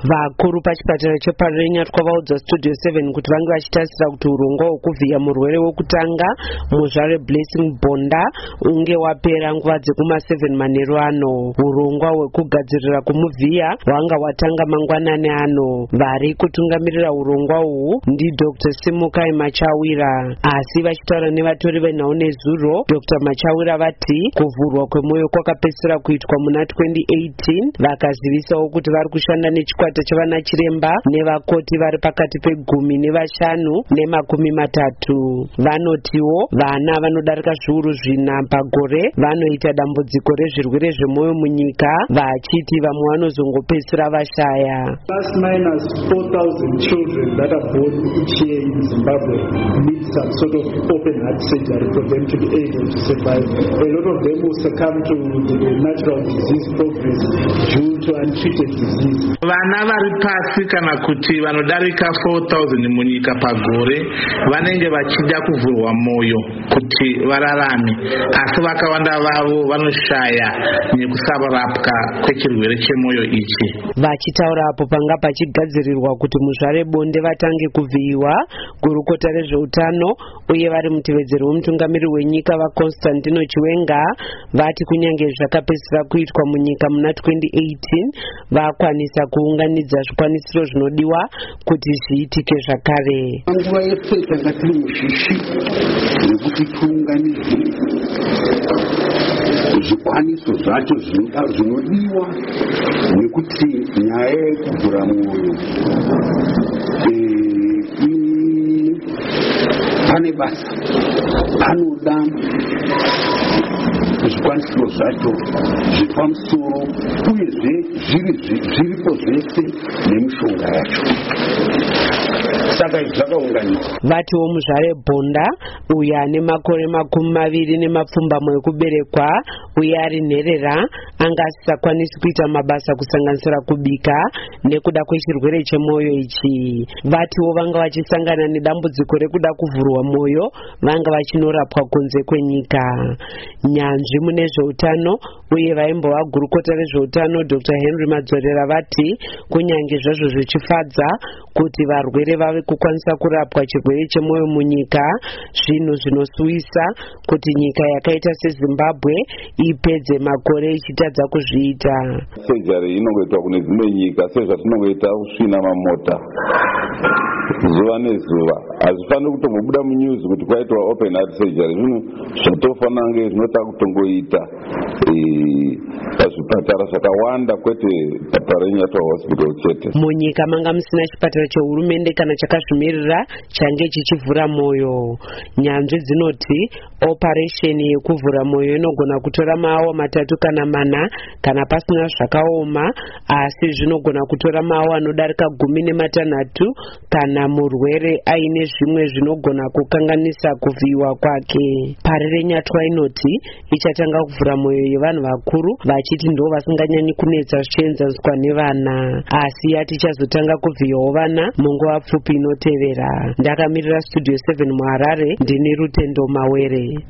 Vakuru pachipatara cheParire Nyatwa vaudza Studio 7 kuti vange vachitasira kuti urongwa hwekuvhiya murwere wekutanga muzvare Blessing Bonda unge wapera nguva dzekuma 7 manheru ano. Urongwa hwekugadzirira kumuvhiya hwanga hwatanga mangwanani ano. Vari kutungamirira urongwa uhu ndi Dr. Simukai Machawira, asi vachitaura nevatori venhau nezuro, Dr. Machawira vati kuvhurwa kwemwoyo kwakapedzisira kuitwa muna 2018, vakazivisawo kuti vari kushanda nechikwata chavana chiremba nevakoti vari pakati pe10 ne5 ne30. Vanotiwo vana vanodarika zviuru 4 pagore vanoita dambudziko rezvirwere zvemwoyo munyika, vachiti vamwe vanozongopedzisira vashaya. Plus minus 4,000 children that are born each year in Zimbabwe need some sort of open heart surgery for them to be able to survive. A lot of them will succumb to the natural disease progress due to untreated disease. Vana vari pasi kana kuti vanodarika 4,000 munyika pagore vanenge vachida kuvhurwa moyo kuti vararame, asi vakawanda vavo vanoshaya nekusarapwa kwechirwere chemwoyo ichi. Vachitaura apo panga pachigadzirirwa kuti muzvare Bonde vatange kuvhiyiwa, gurukota rezveutano uye vari mutevedzeri wemutungamiri wenyika vaConstantino Chiwenga vati kunyange zvakapedzisira kuitwa munyika muna 2018 vakwanisa kuunganidza zvikwanisiro zvinodiwa kuti zviitike zvakare. Nguva yese tanga tiri mushishi nekuti tiunganidze zvikwaniso zvacho zvinodiwa nekuti nyaya yekuvhura mwoyo pane basa, panoda zvikwanisiro zvacho zvepamusoro uyezve zviripo zvese nemishonga yacho. Saka zvakaunganidzwa. Vatiwo muzvare Bonda uyo ane makore 20 ekuberekwa uye ari nherera anga asisakwanisi kuita mabasa kusanganisira kubika nekuda kwechirwere chemwoyo ichi. Vatiwo vanga vachisangana nedambudziko rekuda kuvhurwa mwoyo vanga vachinorapwa kunze kwenyika. Nyanzvi mune zveutano uye vaimbova gurukota rezveutano Dr. Henry Madzorera vati kunyange zvazvo zvichifadza kuti varwere vave kukwanisa kurapwa chirwere chemwoyo munyika, zvinhu zvinosuwisa kuti nyika yakaita seZimbabwe ipedze makore ichitadza kuzviita. Surgery inongoitwa kune dzimwe nyika sezvatinongoita kusvina mamota zuva nezuva. Hazvifaniri kutombobuda munews kuti kwaitwa open heart surgery. Zvinhu zvatofanira kunge zvinotaka kutongoita pazvipatara zvakawanda, kwete Parire Nyatwa Hospital chete. Munyika manga musina chipatara chehurumende kana chakazvimirira change chichivhura mwoyo. Nyanzvi dzinoti operation yekuvhura mwoyo inogona kutora maawa 3 kana 4 kana pasina zvakaoma, asi zvinogona kutora maawa anodarika 16 kana murwere aine zvimwe zvinogona kukanganisa kuvhiyiwa kwake. Parire Nyatwa inoti ichatanga kuvhura mwoyo yevanhu vakuru, vachiti ndo vasinganyanyi kunetsa zvichienzaniswa nevana, asi yati chazotanga kuvhiyawo vana munguva pfupi inotevera. Ndakamirira Studio 7 muHarare, ndini Rutendo Mawere.